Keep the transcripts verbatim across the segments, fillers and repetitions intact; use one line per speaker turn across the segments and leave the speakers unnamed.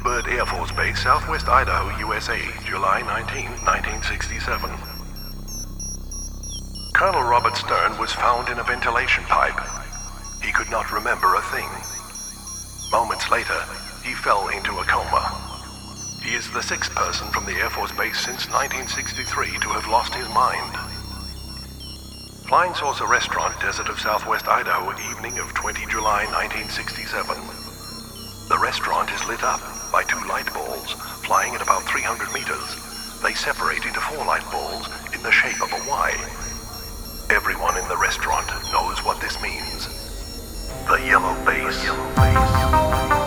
Bluebird Air Force Base, Southwest Idaho, U S A, July nineteenth, nineteen sixty-seven. Colonel Robert Stern was found in a ventilation pipe. He could not remember a thing. Moments later, he fell into a coma. He is the sixth person from the Air Force Base since nineteen sixty-three to have lost his mind. Flying Saucer Restaurant, Desert of Southwest Idaho, evening of the twentieth of July, nineteen sixty-seven. The restaurant is lit up by two light balls flying at about three hundred meters. They separate into four light balls in the shape of a Y. Everyone in the restaurant knows what this means. The yellow base. Yellow base.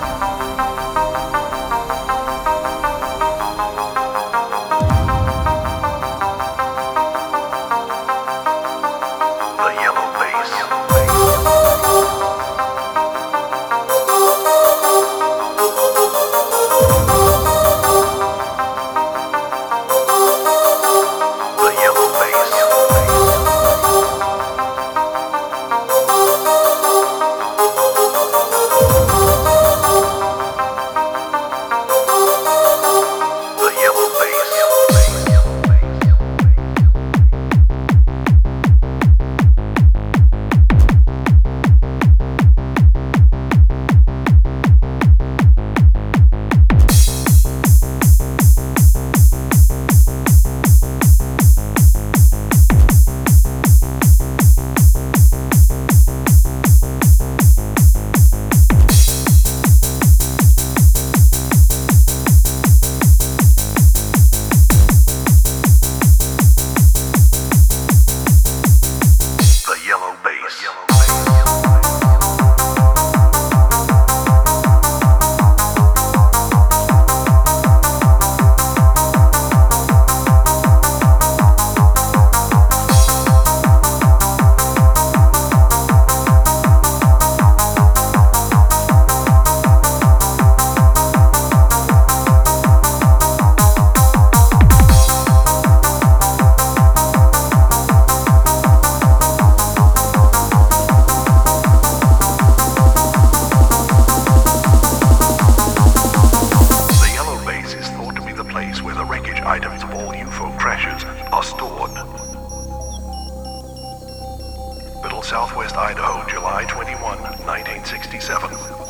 Southwest Idaho, July twenty-first, nineteen sixty-seven.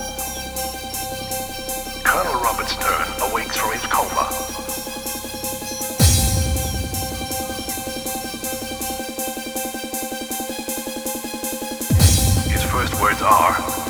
Colonel Robert Stern awakes from his coma. His first words are,